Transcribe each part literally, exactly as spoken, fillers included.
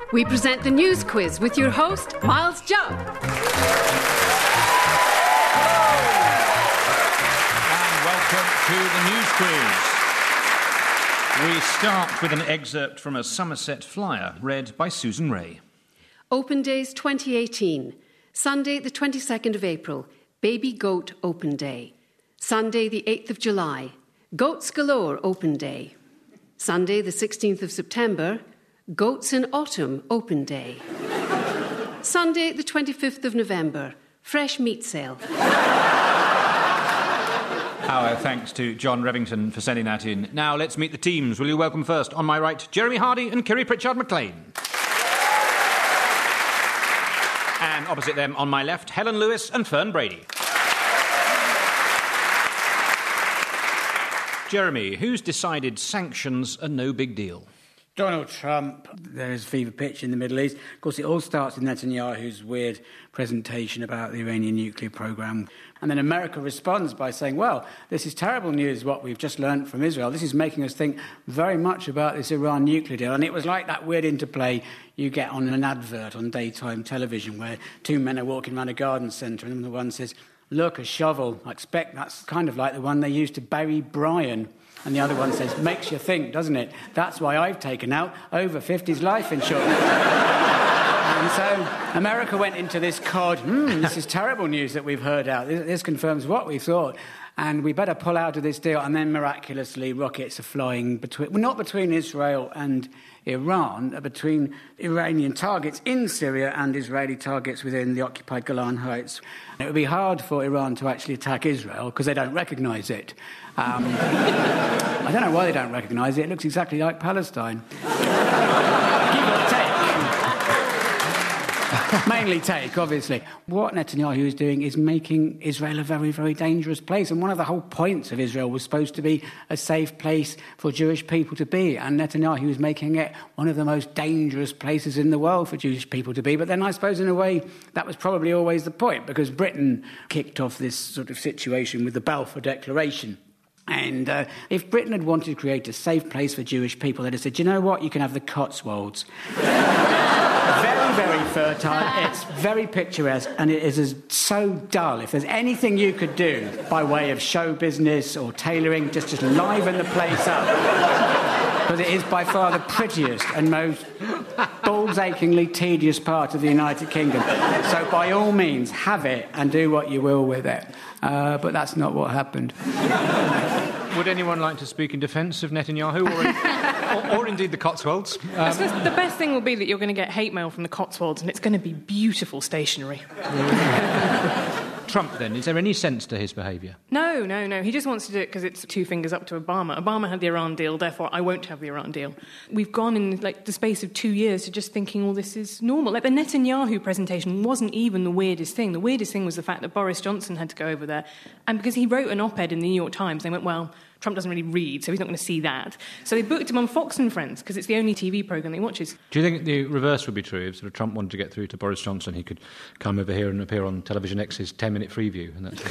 We present the news quiz with your host, Miles Jubb. And welcome to the news quiz. We start with an excerpt from a Somerset flyer read by Susan Ray. Open Days twenty eighteen. Sunday the twenty-second of April, Baby Goat Open Day. Sunday the eighth of July, Goats Galore Open Day. Sunday the sixteenth of September, Goats in Autumn Open Day. Sunday the twenty-fifth of November, Fresh Meat Sale. Our thanks to John Revington for sending that in. Now let's meet the teams. Will you welcome first, on my right, Jeremy Hardy and Kiri Pritchard-McLean. And opposite them, on my left, Helen Lewis and Fern Brady. Jeremy, who's decided sanctions are no big deal? Donald Trump. There is fever pitch in the Middle East. Of course, it all starts with Netanyahu's weird presentation about the Iranian nuclear programme. And then America responds by saying, well, this is terrible news, what we've just learned from Israel. This is making us think very much about this Iran nuclear deal. And it was like that weird interplay you get on an advert on daytime television where two men are walking around a garden centre and the one says, look, a shovel. I expect that's kind of like the one they used to bury Brian. And the other one says, makes you think, doesn't it? That's why I've taken out over fifties life insurance. And so America went into this cod, hmm, this is terrible news that we've heard out. This, this confirms what we thought. And we better pull out of this deal. And then miraculously, rockets are flying between, well, not between Israel and Iran, but between Iranian targets in Syria and Israeli targets within the occupied Golan Heights. It would be hard for Iran to actually attack Israel because they don't recognise it. Um, I don't know why they don't recognise it. It looks exactly like Palestine. Give or take. Mainly take, obviously. What Netanyahu is doing is making Israel a very, very dangerous place. And one of the whole points of Israel was supposed to be a safe place for Jewish people to be. And Netanyahu is making it one of the most dangerous places in the world for Jewish people to be. But then I suppose in a way that was probably always the point, because Britain kicked off this sort of situation with the Balfour Declaration. And uh, if Britain had wanted to create a safe place for Jewish people, they'd have said, you know what, you can have the Cotswolds. Very, very fertile, it's very picturesque, and it is as so dull. If there's anything you could do by way of show business or tailoring, just, just liven the place up. Because it is by far the prettiest and most balls-achingly tedious part of the United Kingdom. So by all means, have it and do what you will with it. Uh, but that's not what happened. Would anyone like to speak in defence of Netanyahu or, or, or indeed the Cotswolds? Um, the best thing will be that you're going to get hate mail from the Cotswolds and it's going to be beautiful stationery. Trump, then, is there any sense to his behaviour? No, no, no. He just wants to do it because it's two fingers up to Obama. Obama had the Iran deal, therefore I won't have the Iran deal. We've gone in like the space of two years to just thinking all this is normal. Like the Netanyahu presentation wasn't even the weirdest thing. The weirdest thing was the fact that Boris Johnson had to go over there. And because he wrote an op-ed in the New York Times, they went, well, Trump doesn't really read, so he's not going to see that. So they booked him on Fox and Friends, because it's the only T V programme he watches. Do you think the reverse would be true? If sort of Trump wanted to get through to Boris Johnson, he could come over here and appear on Television X's ten-minute Freeview, and that's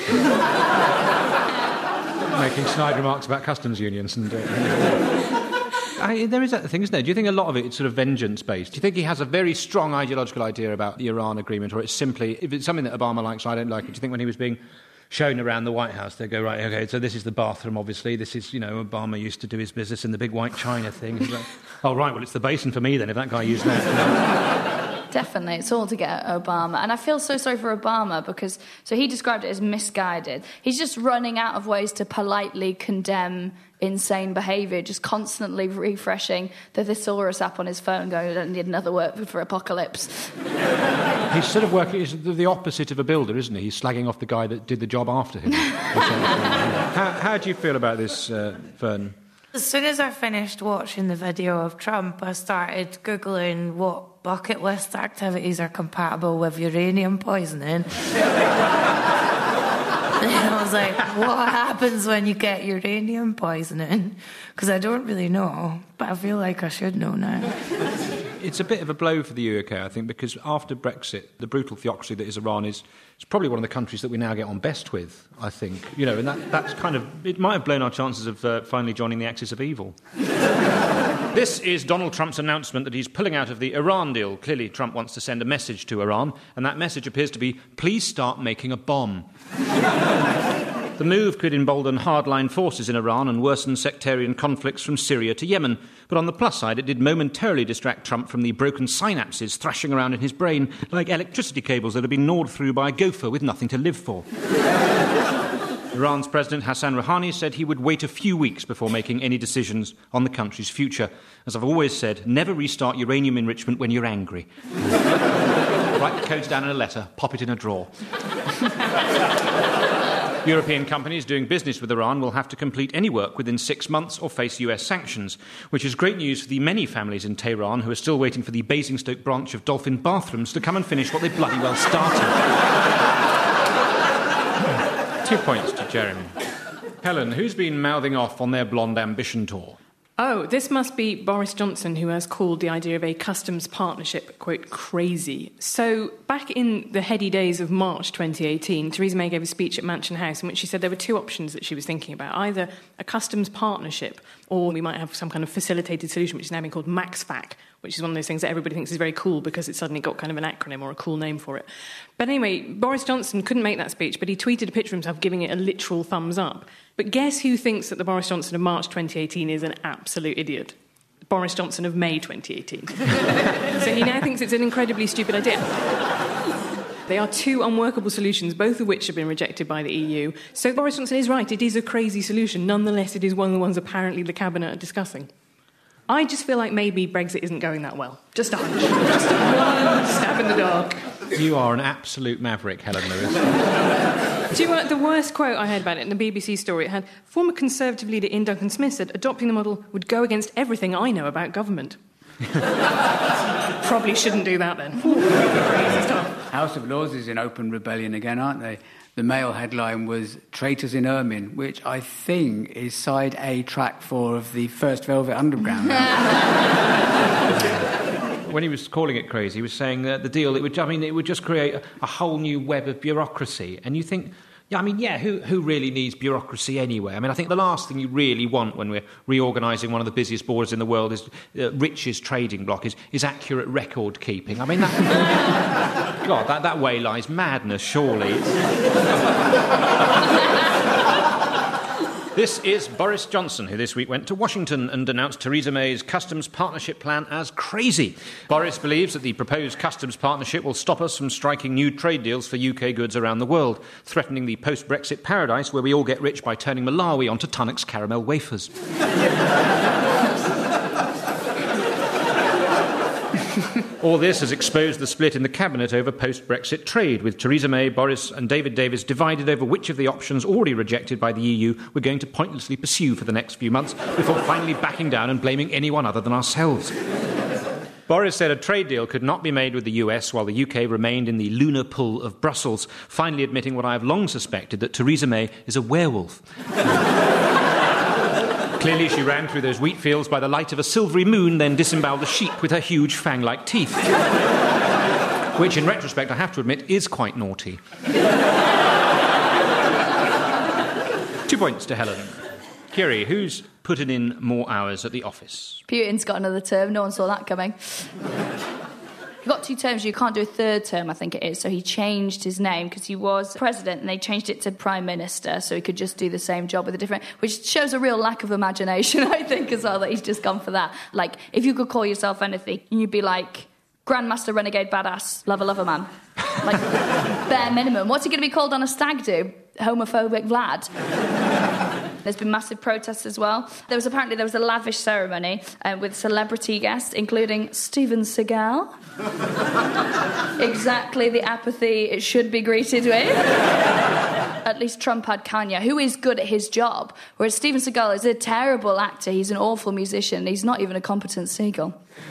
making snide remarks about customs unions. And uh, I, there is that thing, isn't there? Do you think a lot of it is sort of vengeance-based? Do you think he has a very strong ideological idea about the Iran agreement, or it's simply, if it's something that Obama likes, I don't like it? Do you think when he was being shown around the White House, they go, right, OK, so this is the bathroom, obviously. This is, you know, Obama used to do his business in the big white china thing. He's like, oh, right, well, it's the basin for me, then, if that guy used that. Definitely, it's all to get at Obama. And I feel so sorry for Obama because, so he described it as misguided. He's just running out of ways to politely condemn insane behaviour, just constantly refreshing the Thesaurus app on his phone going, I don't need another word for apocalypse. He's sort of working, he's the opposite of a builder, isn't he? He's slagging off the guy that did the job after him. how, how do you feel about this, uh, Fern? As soon as I finished watching the video of Trump, I started Googling what bucket list activities are compatible with uranium poisoning. I was like, what happens when you get uranium poisoning? Because I don't really know, but I feel like I should know now. It's a bit of a blow for the U K, I think, because after Brexit, the brutal theocracy that is Iran is it's probably one of the countries that we now get on best with, I think. You know, and that, that's kind of, it might have blown our chances of uh, finally joining the axis of evil. This is Donald Trump's announcement that he's pulling out of the Iran deal. Clearly, Trump wants to send a message to Iran, and that message appears to be, please start making a bomb. The move could embolden hardline forces in Iran and worsen sectarian conflicts from Syria to Yemen. But on the plus side, it did momentarily distract Trump from the broken synapses thrashing around in his brain like electricity cables that had been gnawed through by a gopher with nothing to live for. Iran's President Hassan Rouhani said he would wait a few weeks before making any decisions on the country's future. As I've always said, never restart uranium enrichment when you're angry. Write the codes down in a letter, pop it in a drawer. European companies doing business with Iran will have to complete any work within six months or face U S sanctions, which is great news for the many families in Tehran who are still waiting for the Basingstoke branch of Dolphin Bathrooms to come and finish what they bloody well started. Two points to Jeremy. Helen, who's been mouthing off on their Blonde Ambition tour? Oh, this must be Boris Johnson, who has called the idea of a customs partnership, quote, crazy. So, back in the heady days of March twenty eighteen, Theresa May gave a speech at Mansion House in which she said there were two options that she was thinking about, either a customs partnership or we might have some kind of facilitated solution, which is now being called MaxFac, which is one of those things that everybody thinks is very cool because it's suddenly got kind of an acronym or a cool name for it. But anyway, Boris Johnson couldn't make that speech, but he tweeted a picture of himself giving it a literal thumbs up. But guess who thinks that the Boris Johnson of March twenty eighteen is an absolute idiot? Boris Johnson of May twenty eighteen. So he now thinks it's an incredibly stupid idea. They are two unworkable solutions, both of which have been rejected by the E U. So Boris Johnson is right, it is a crazy solution. Nonetheless, it is one of the ones apparently the Cabinet are discussing. I just feel like maybe Brexit isn't going that well. Just a hunch. Just a one stab in the dark. You are an absolute maverick, Helen Lewis. Do you know what, the worst quote I heard about it in the B B C story, it had former Conservative leader Ian Duncan Smith said adopting the model would go against everything I know about government. Probably shouldn't do that then. Crazy stuff. House of Lords is in open rebellion again, aren't they? The Mail headline was Traitors in Ermine, which I think is side A, track four of the first Velvet Underground. When he was calling it crazy, he was saying that the deal, it would, I mean, it would just create a, a whole new web of bureaucracy. And you think, yeah, I mean, yeah, who, who really needs bureaucracy anyway? I mean, I think the last thing you really want when we're reorganising one of the busiest borders in the world is uh, Rich's trading block, is, is accurate record keeping. I mean, that... God, that, that way lies madness, surely. This is Boris Johnson, who this week went to Washington and announced Theresa May's customs partnership plan as crazy. Boris believes that the proposed customs partnership will stop us from striking new trade deals for U K goods around the world, threatening the post-Brexit paradise where we all get rich by turning Malawi onto Tunnock's caramel wafers. All this has exposed the split in the Cabinet over post-Brexit trade, with Theresa May, Boris and David Davis divided over which of the options already rejected by the E U we're going to pointlessly pursue for the next few months before finally backing down and blaming anyone other than ourselves. Boris said a trade deal could not be made with the U S while the U K remained in the lunar pull of Brussels, finally admitting what I have long suspected, that Theresa May is a werewolf. Clearly, she ran through those wheat fields by the light of a silvery moon, then disemboweled a sheep with her huge fang-like teeth. Which, in retrospect, I have to admit, is quite naughty. Two points to Helen. Kiri, who's putting in more hours at the office? Putin's got another term. No one saw that coming. You've got two terms, you can't do a third term, I think it is. So he changed his name because he was president and they changed it to prime minister so he could just do the same job with a different... Which shows a real lack of imagination, I think, as well, that he's just gone for that. Like, if you could call yourself anything, you'd be like, Grandmaster, Renegade, Badass, Lover, Lover Man. Like, bare minimum. What's he going to be called on a stag do? Homophobic Vlad. There's been massive protests as well. There was apparently there was a lavish ceremony uh, with celebrity guests, including Steven Seagal. Exactly the apathy it should be greeted with. At least Trump had Kanye, who is good at his job, whereas Steven Seagal is a terrible actor. He's an awful musician. He's not even a competent seagull.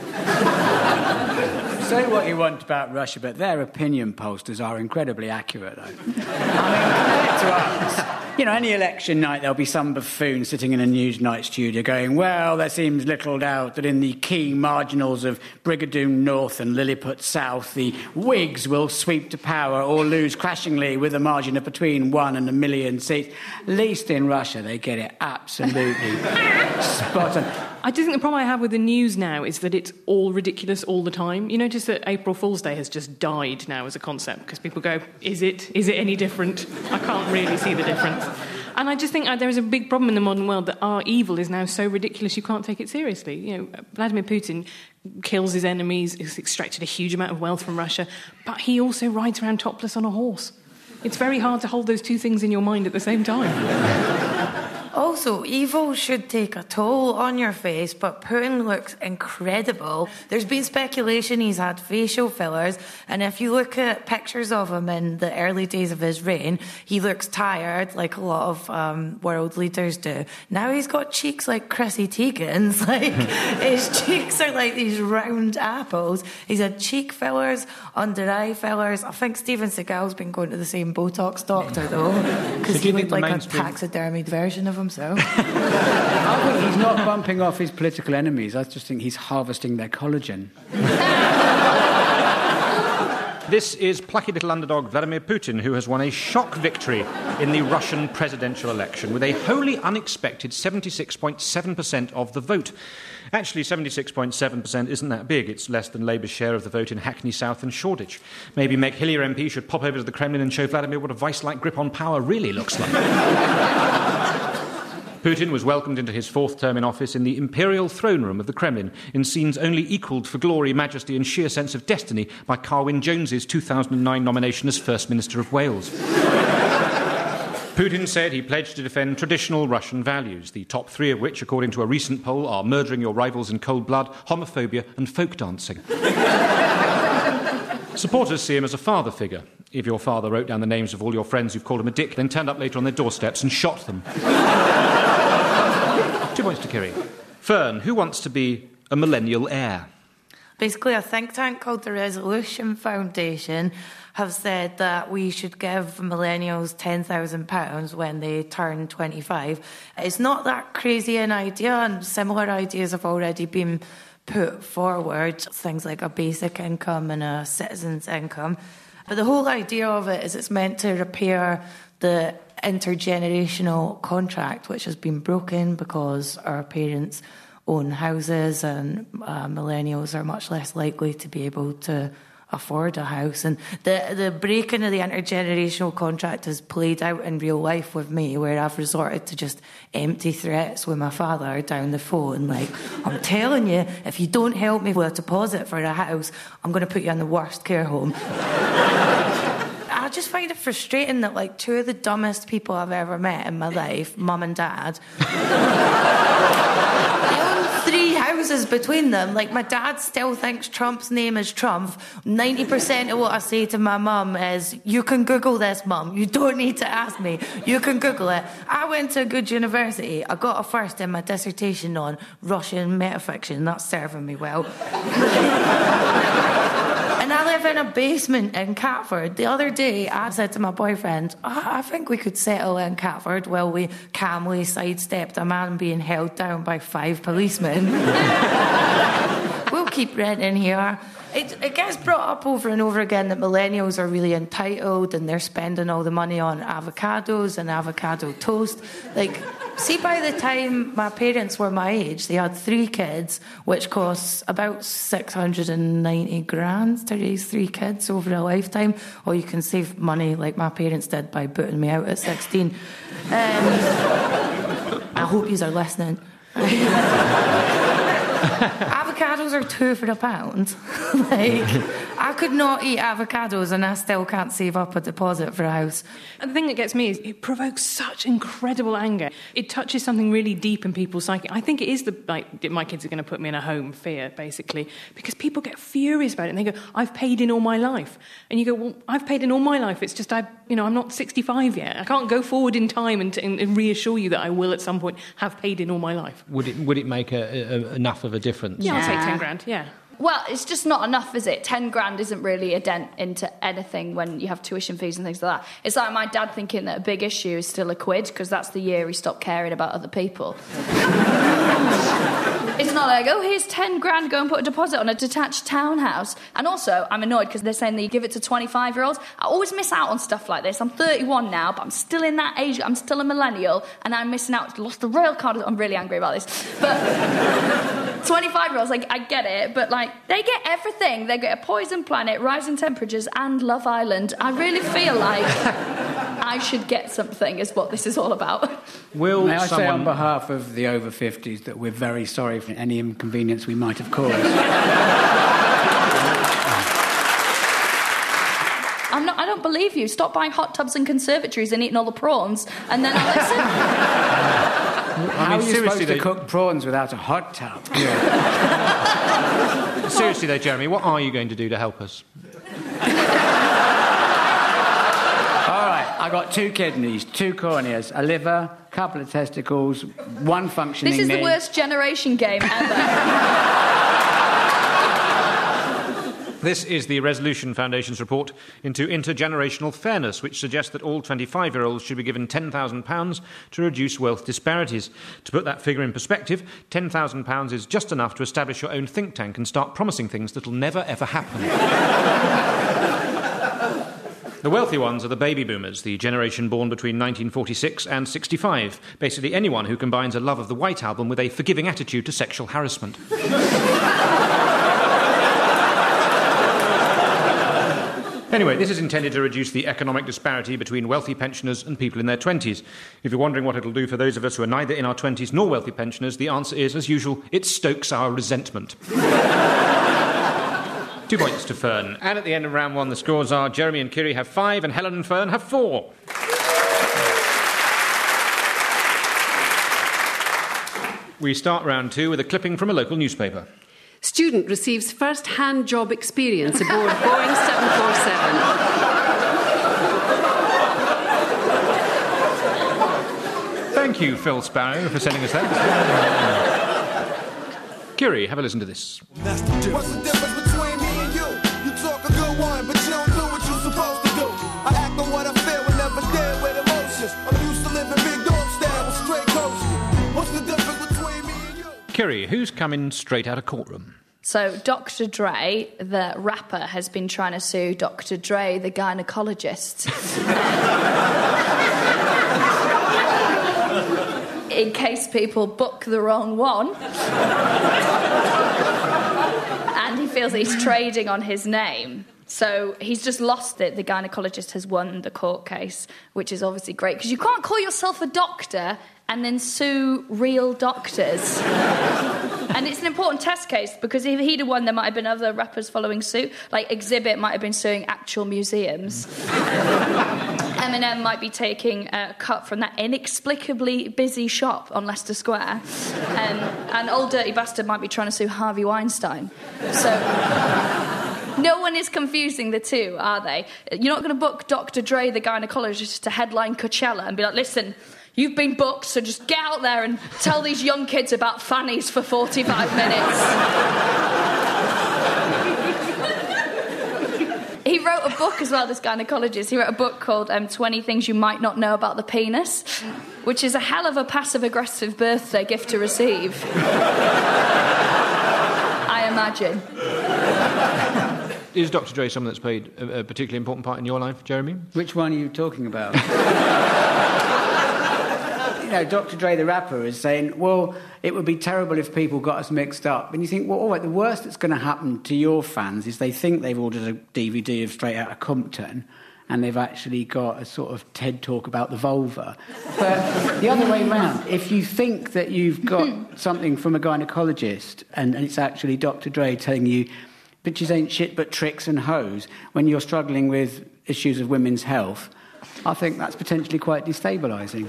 Say what you want about Russia, but their opinion posters are incredibly accurate, though. I mean, compared to us, you know, any election night, there'll be some buffoon sitting in a Newsnight studio going, well, there seems little doubt that in the key marginals of Brigadoon North and Lilliput South, the Whigs will sweep to power or lose crashingly with a margin of between one and a million seats. At least in Russia, they get it absolutely Spot on. I do think the problem I have with the news now is that it's all ridiculous all the time. You notice that April Fool's Day has just died now as a concept because people go, is it? Is it any different? I can't really see the difference. And I just think uh, there is a big problem in the modern world that our evil is now so ridiculous you can't take it seriously. You know, Vladimir Putin kills his enemies, has extracted a huge amount of wealth from Russia, but he also rides around topless on a horse. It's very hard to hold those two things in your mind at the same time. Also, evil should take a toll on your face, but Putin looks incredible. There's been speculation he's had facial fillers, and if you look at pictures of him in the early days of his reign, he looks tired, like a lot of um, world leaders do. Now he's got cheeks like Chrissy Teigen's. Like, his cheeks are like these round apples. He's had cheek fillers, under eye fillers. I think Steven Seagal's been going to the same Botox doctor, though, because he looked like mainstream... a taxidermied version of him. Himself. I think he's not bumping off his political enemies. I just think he's harvesting their collagen. This is plucky little underdog Vladimir Putin, who has won a shock victory in the Russian presidential election with a wholly unexpected seventy-six point seven percent of the vote. Actually, seventy-six point seven percent isn't that big. It's less than Labour's share of the vote in Hackney South and Shoreditch. Maybe Meg Hillier M P should pop over to the Kremlin and show Vladimir what a vice-like grip on power really looks like. Putin was welcomed into his fourth term in office in the imperial throne room of the Kremlin, in scenes only equalled for glory, majesty and sheer sense of destiny by Carwyn Jones's two thousand nine nomination as First Minister of Wales. Putin said he pledged to defend traditional Russian values, the top three of which, according to a recent poll, are murdering your rivals in cold blood, homophobia and folk dancing. Supporters see him as a father figure. If your father wrote down the names of all your friends who've called him a dick, then turned up later on their doorsteps and shot them. Two points to Kiri. Fern, who wants to be a millennial heir? Basically, a think tank called the Resolution Foundation have said that we should give millennials ten thousand pounds when they turn twenty-five. It's not that crazy an idea, and similar ideas have already been put forward, things like a basic income and a citizen's income. But the whole idea of it is it's meant to repair the intergenerational contract which has been broken because our parents own houses and uh, millennials are much less likely to be able to afford a house. And the, the breaking of the intergenerational contract has played out in real life with me, where I've resorted to just empty threats with my father down the phone, like, I'm telling you, if you don't help me with a deposit for a house, I'm going to put you in the worst care home. I just find it frustrating that, like, two of the dumbest people I've ever met in my life, mum and dad, they own three houses between them. Like, my dad still thinks Trump's name is Trump. ninety percent of what I say to my mum is, you can Google this, mum. You don't need to ask me. You can Google it. I went to a good university. I got a first in my dissertation on Russian metafiction. That's serving me well. And I live in a basement in Catford. The other day, I said to my boyfriend, oh, I think we could settle in Catford while we calmly sidestepped a man being held down by five policemen. We'll keep renting here. It, it gets brought up over and over again that millennials are really entitled and they're spending all the money on avocados and avocado toast. Like, see, by the time my parents were my age, they had three kids, which costs about six hundred ninety grand to raise three kids over a lifetime. Or you can save money like my parents did by booting me out at sixteen. Um, I hope you are listening. Avocados are two for a pound. Like, I could not eat avocados and I still can't save up a deposit for a house. And the thing that gets me is it provokes such incredible anger. It touches something really deep in people's psyche. I think it is the, like, my kids are going to put me in a home fear, basically, because people get furious about it and they go, I've paid in all my life. And you go, well, I've paid in all my life. It's just, I, you know, I'm not sixty-five yet. I can't go forward in time and, and, and reassure you that I will at some point have paid in all my life. Would it, would it make a, a, enough of a difference? Yeah, Yeah. I'll say ten grand, yeah. Well, it's just not enough, is it? Ten grand isn't really a dent into anything when you have tuition fees and things like that. It's like my dad thinking that a big issue is still a quid because that's the year he stopped caring about other people. It's not are like, oh, here's ten grand, go and put a deposit on a detached townhouse. And also, I'm annoyed because they're saying that you give it to twenty-five-year-olds. I always miss out on stuff like this. I'm thirty-one now, but I'm still in that age. I'm still a millennial, and I'm missing out. Lost the rail card. I'm really angry about this. But twenty-five-year-olds, like, I get it, but, like, they get everything. They get a Poison Planet, Rising Temperatures, and Love Island. I really feel like I should get something, is what this is all about. Will May I someone... say on behalf of the over fifties that we're very sorry for any inconvenience we might have caused. I'm not, I don't believe you. Stop buying hot tubs and conservatories and eating all the prawns, and then I'll listen. How I mean, are you supposed to they... cook prawns without a hot tub? Yeah. Seriously, though, Jeremy, what are you going to do to help us? All right, I got two kidneys, two corneas, a liver, a couple of testicles, one functioning This is knee. the worst generation game ever. This is the Resolution Foundation's report into intergenerational fairness, which suggests that all twenty-five-year-olds should be given ten thousand pounds to reduce wealth disparities. To put that figure in perspective, ten thousand pounds is just enough to establish your own think tank and start promising things that'll never, ever happen. The wealthy ones are the baby boomers, the generation born between nineteen forty-six and sixty-five. Basically anyone who combines a love of the White Album with a forgiving attitude to sexual harassment. Anyway, this is intended to reduce the economic disparity between wealthy pensioners and people in their twenties. If you're wondering what it'll do for those of us who are neither in our twenties nor wealthy pensioners, the answer is, as usual, it stokes our resentment. Two points to Fern. And at the end of round one, the scores are Jeremy and Kiri have five and Helen and Fern have four. We start round two with a clipping from a local newspaper. Student receives first-hand job experience aboard Boeing seven forty-seven. Thank you, Phil Sparrow, for sending us that. Kiri, have a listen to this. What's the difference between me and you? You talk a good one, but you don't do what you're supposed to do. I act on what I feel and never deal with emotions. I'm used to living big dog style with straight coaches. What's the difference between me and you? Kiri, who's coming straight out of courtroom? So Doctor Dre, the rapper, has been trying to sue Doctor Dre, the gynaecologist. In case people book the wrong one. And he feels that he's trading on his name. So he's just lost it. The gynaecologist has won the court case, which is obviously great, because you can't call yourself a doctor and then sue real doctors. And it's an important test case, because if he'd have won, there might have been other rappers following suit. Like Exhibit might have been suing actual museums. Eminem might be taking a cut from that inexplicably busy shop on Leicester Square. Um, and Old Dirty Bastard might be trying to sue Harvey Weinstein. So no one is confusing the two, are they? You're not going to book Doctor Dre, the gynaecologist, to headline Coachella and be like, listen, you've been booked, so just get out there and tell these young kids about fannies for forty-five minutes. He wrote a book as well, this gynaecologist. He wrote a book called um, twenty Things You Might Not Know About the Penis, which is a hell of a passive-aggressive birthday gift to receive. I imagine. Is Doctor Dre someone that's played a, a particularly important part in your life, Jeremy? Which one are you talking about? You know, Doctor Dre, the rapper, is saying, well, it would be terrible if people got us mixed up. And you think, well, all right, the worst that's going to happen to your fans is they think they've ordered a D V D of Straight Outta Compton, and they've actually got a sort of TED talk about the vulva. But the other way round, if you think that you've got something from a gynaecologist and, and it's actually Doctor Dre telling you bitches ain't shit but tricks and hoes when you're struggling with issues of women's health, I think that's potentially quite destabilising.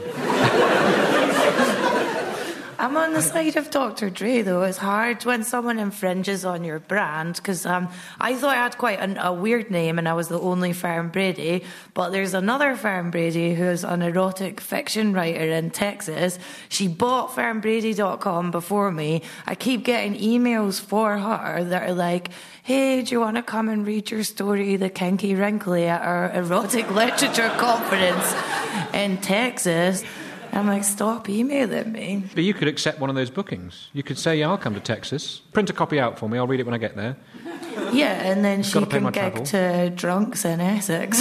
I'm on the side of Doctor Dre, though. It's hard when someone infringes on your brand, because um, I thought I had quite an, a weird name and I was the only Fern Brady, but there's another Fern Brady who's an erotic fiction writer in Texas. She bought fern brady dot com before me. I keep getting emails for her that are like, hey, do you want to come and read your story, The Kinky Wrinkly, at our erotic literature conference in Texas? I'm like, stop emailing me. But you could accept one of those bookings. You could say, yeah, I'll come to Texas. Print a copy out for me. I'll read it when I get there. Yeah, and then she Gotta pay my can travel. gig to drunks in Essex.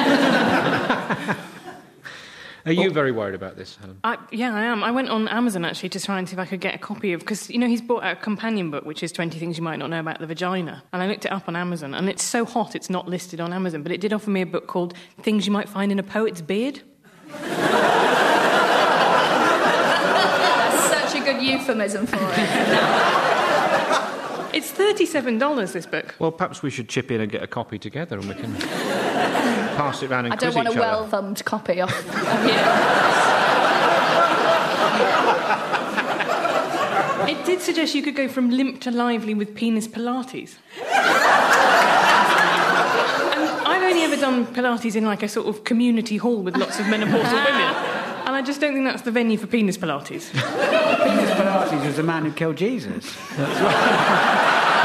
Are you very worried about this, Helen? I, yeah, I am. I went on Amazon, actually, to try and see if I could get a copy of... Because, you know, he's brought out a companion book, which is twenty Things You Might Not Know About the Vagina. And I looked it up on Amazon, and it's so hot it's not listed on Amazon, but it did offer me a book called Things You Might Find in a Poet's Beard. That's such a good euphemism for it. It's thirty-seven dollars, this book. Well, perhaps we should chip in and get a copy together and we can pass it round and I quiz don't want each a other. well-thumbed copy of, of you. It did suggest you could go from limp to lively with penis Pilates. And I've only ever done Pilates in, like, a sort of community hall with lots of menopausal women. And I just don't think that's the venue for penis Pilates. Penis Pilates was the man who killed Jesus. That's right.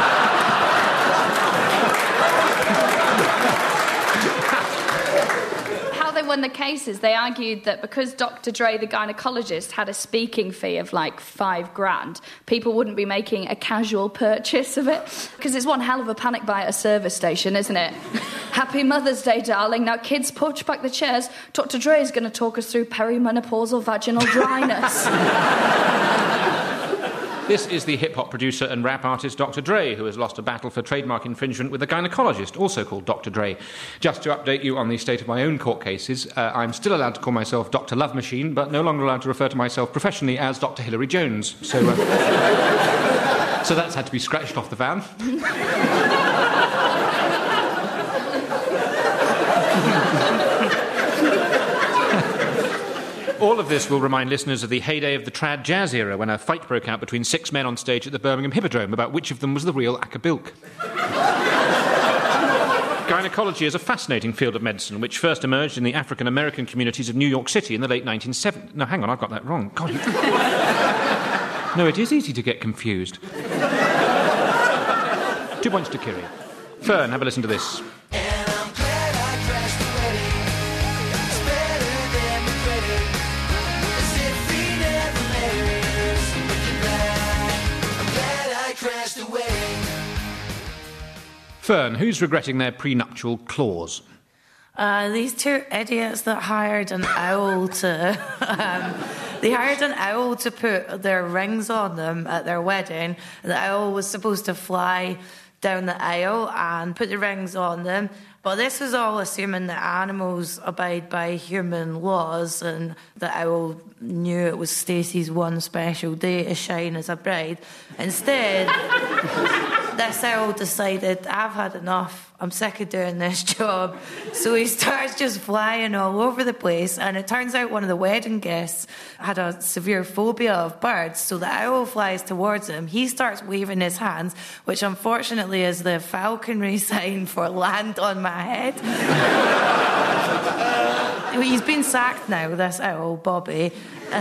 How they won the cases, they argued that because Doctor Dre, the gynecologist, had a speaking fee of like five grand, people wouldn't be making a casual purchase of it. Because it's one hell of a panic buy at a service station, isn't it? Happy Mother's Day, darling. Now, kids, push back the chairs. Doctor Dre is going to talk us through perimenopausal vaginal dryness. This is the hip-hop producer and rap artist Doctor Dre, who has lost a battle for trademark infringement with a gynecologist, also called Doctor Dre. Just to update you on the state of my own court cases, uh, I'm still allowed to call myself Doctor Love Machine, but no longer allowed to refer to myself professionally as Doctor Hilary Jones. So, uh, so that's had to be scratched off the van. All of this will remind listeners of the heyday of the trad jazz era, when a fight broke out between six men on stage at the Birmingham Hippodrome about which of them was the real Acabilk. Gynecology is a fascinating field of medicine which first emerged in the African-American communities of New York City in the late nineteen seventies. No, hang on, I've got that wrong. God, you... No, it is easy to get confused. Two points to Kiri. Fern, have a listen to this. Fern, who's regretting their prenuptial clause? Uh, these two idiots that hired an owl to... Um, they hired an owl to put their rings on them at their wedding. The owl was supposed to fly down the aisle and put the rings on them. But this was all assuming that animals abide by human laws, and the owl knew it was Stacey's one special day to shine as a bride. Instead, this owl decided, I've had enough. I'm sick of doing this job. So he starts just flying all over the place, and it turns out one of the wedding guests had a severe phobia of birds, so the owl flies towards him. He starts waving his hands, which unfortunately is the falconry sign for land on my head. He's been sacked now, this owl, Bobby.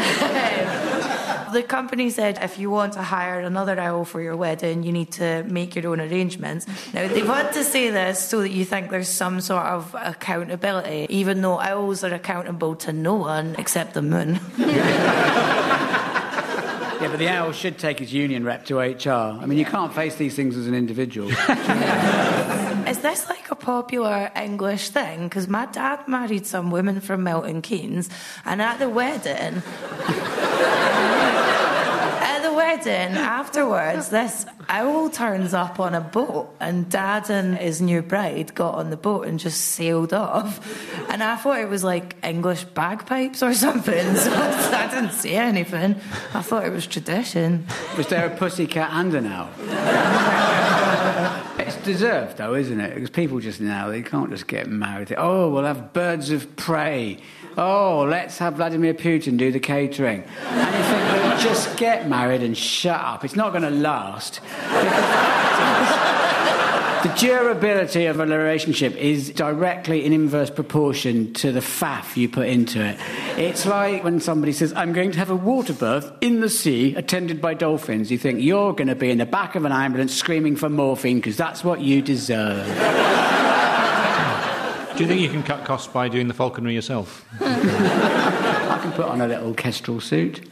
The company said, if you want to hire another owl for your wedding, you need to make your own arrangements. Now, they want to say this so that you think there's some sort of accountability, even though owls are accountable to no one except the moon. Yeah, but the owl should take his union rep to H R. I mean, you can't face these things as an individual. Is this like a popular English thing? Because my dad married some woman from Milton Keynes, and at the wedding... at the wedding, afterwards, this owl turns up on a boat, and Dad and his new bride got on the boat and just sailed off. And I thought it was like English bagpipes or something, so I didn't say anything. I thought it was tradition. Was there a pussycat and an owl? It's deserved, though, isn't it? Because people just now, they can't just get married. Oh, we'll have birds of prey. Oh, let's have Vladimir Putin do the catering. And you think, well, just get married and shut up. It's not going to last. The durability of a relationship is directly in inverse proportion to the faff you put into it. It's like when somebody says, I'm going to have a water birth in the sea attended by dolphins. You think, you're going to be in the back of an ambulance screaming for morphine because that's what you deserve. Do you think you can cut costs by doing the falconry yourself? I can put on a little kestrel suit.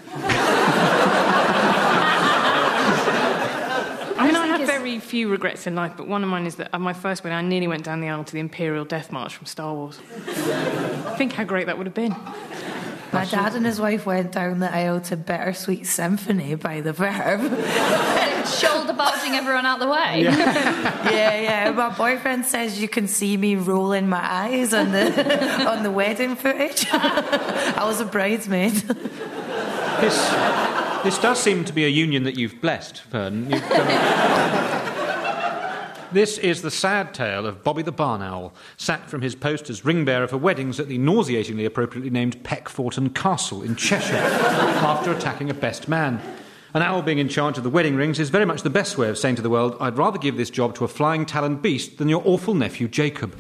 I mean, I have very few regrets in life, but one of mine is that at my first wedding, I nearly went down the aisle to the Imperial Death March from Star Wars. Think how great that would have been. My dad and his wife went down the aisle to Bittersweet Symphony by the Verb. Shoulder bulging everyone out the way. Yeah. yeah, yeah. My boyfriend says you can see me rolling my eyes on the on the wedding footage. I was a bridesmaid. This, this does seem to be a union that you've blessed, Fern. You've done... This is the sad tale of Bobby the Barn Owl, sacked from his post as ring bearer for weddings at the nauseatingly appropriately named Peckforton Castle in Cheshire, after attacking a best man. An owl being in charge of the wedding rings is very much the best way of saying to the world, I'd rather give this job to a flying talon beast than your awful nephew Jacob.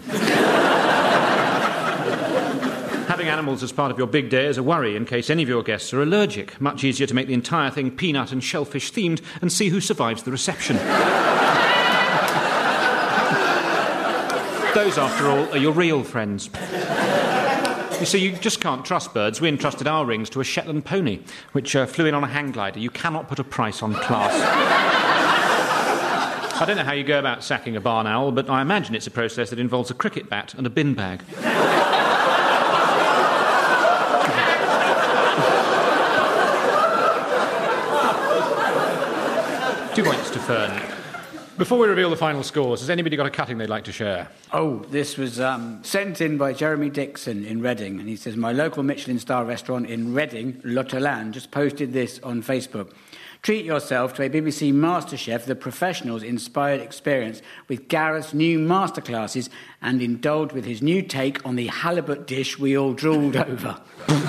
Having animals as part of your big day is a worry in case any of your guests are allergic. Much easier to make the entire thing peanut and shellfish themed and see who survives the reception. Those, after all, are your real friends. You see, you just can't trust birds. We entrusted our rings to a Shetland pony, which uh, flew in on a hang glider. You cannot put a price on class. I don't know how you go about sacking a barn owl, but I imagine it's a process that involves a cricket bat and a bin bag. Two points to Fern. Before we reveal the final scores, has anybody got a cutting they'd like to share? Oh, this was um, sent in by Jeremy Dixon in Reading, and he says, my local Michelin star restaurant in Reading, L'Hôtelan, just posted this on Facebook. Treat yourself to a B B C MasterChef The Professionals inspired experience with Gareth's new masterclasses and indulge with his new take on the halibut dish we all drooled over.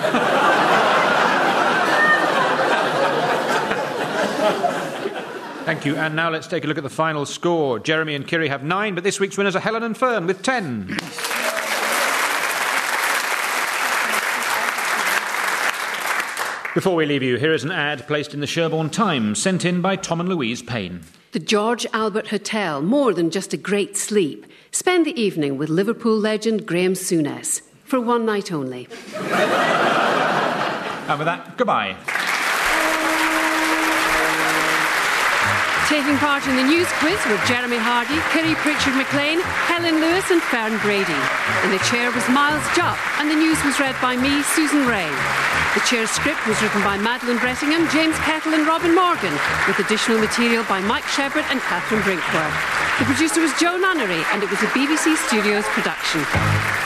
Thank you. And now let's take a look at the final score. Jeremy and Kiri have nine, but this week's winners are Helen and Fern with ten. Before we leave you, here is an ad placed in the Sherborne Times, sent in by Tom and Louise Payne. The George Albert Hotel, more than just a great sleep. Spend the evening with Liverpool legend Graham Souness. For one night only. And with that, goodbye. Taking part in the news quiz were Jeremy Hardy, Kiri Pritchard-McLean, Helen Lewis and Fern Brady. In the chair was Miles Jupp, and the news was read by me, Susan Ray. The chair's script was written by Madeleine Brettingham, James Kettle and Robin Morgan, with additional material by Mike Shepherd and Catherine Brinkworth. The producer was Joe Nunnery, and it was a B B C Studios production.